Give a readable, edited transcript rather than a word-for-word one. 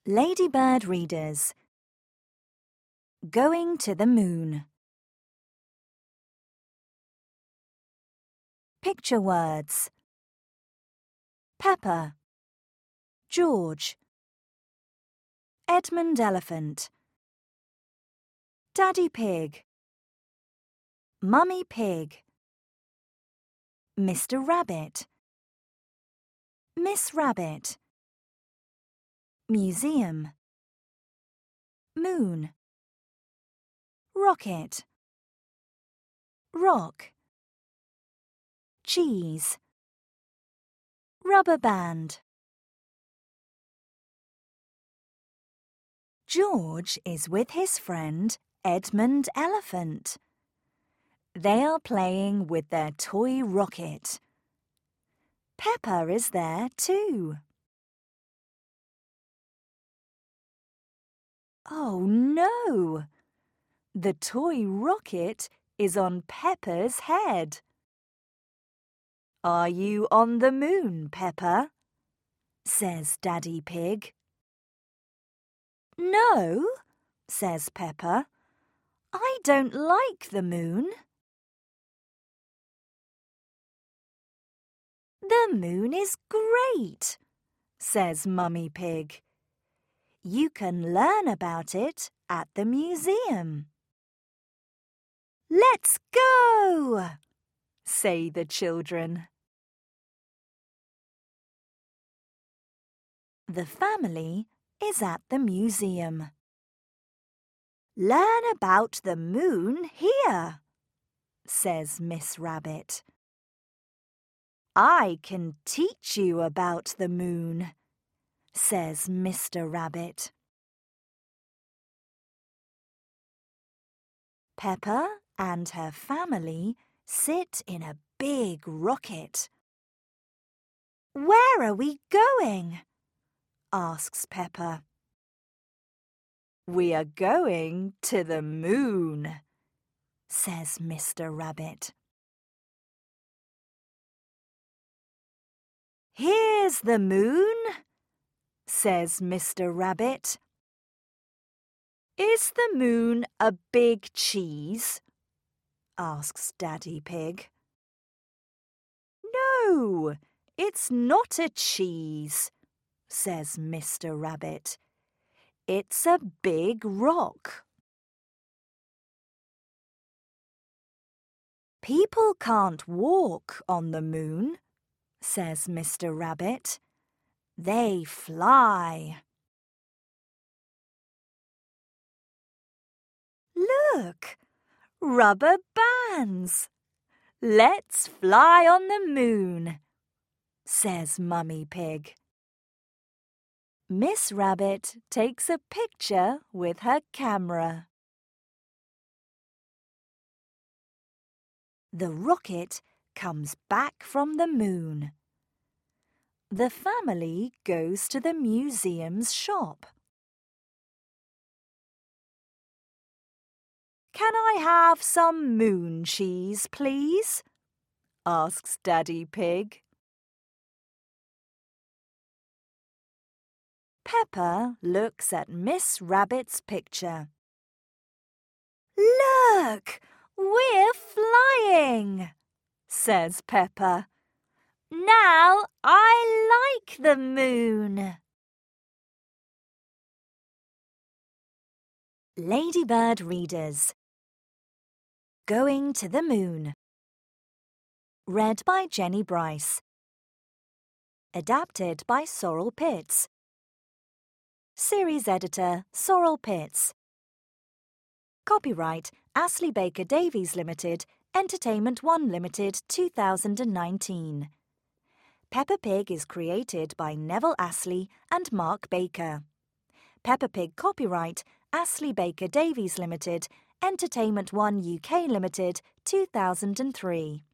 Ladybird readers. Going to the moon. Picture words. Peppa, George, Edmund Elephant, Daddy Pig, Mummy Pig, Mr. Rabbit, Miss Rabbit, Museum, Moon, Rocket, Rock, Cheese, Rubber band. George is with his friend Edmund Elephant. They are playing with their toy rocket. Peppa is there too. Oh no! The toy rocket is on Peppa's head. "Are you on the moon, Peppa?" says Daddy Pig. "No," says Peppa. "I don't like the moon." "The moon is great," says Mummy Pig. "You can learn about it at the museum." "Let's go!" say the children. The family is at the museum. "Learn about the moon here," says Miss Rabbit. "I can teach you about the moon," says Mr. Rabbit. Peppa and her family sit in a big rocket. "Where are we going?" asks Peppa. "We are going to the moon," says Mr. Rabbit. "Here's the moon," says Mr. Rabbit. "Is the moon a big cheese?" asks Daddy Pig. "No, it's not a cheese," says Mr. Rabbit. "It's a big rock." "People can't walk on the moon," says Mr. Rabbit. "They fly." "Look, rubber bands! Let's fly on the moon," says Mummy Pig. Miss Rabbit takes a picture with her camera. The rocket comes back from the moon. The family goes to the museum's shop. "Can I have some moon cheese, please?" asks Daddy Pig. Peppa looks at Miss Rabbit's picture. "Look, we're flying," says Peppa. "Now I like the moon." Ladybird readers. Going to the moon. Read by Jenny Bryce. Adapted by Sorrel Pitts. Series editor Sorrel Pitts. Copyright Astley Baker Davies Limited, Entertainment One Limited 2019. Peppa Pig is created by Neville Astley and Mark Baker. Peppa Pig copyright Astley Baker Davies Limited, Entertainment One UK Limited 2003.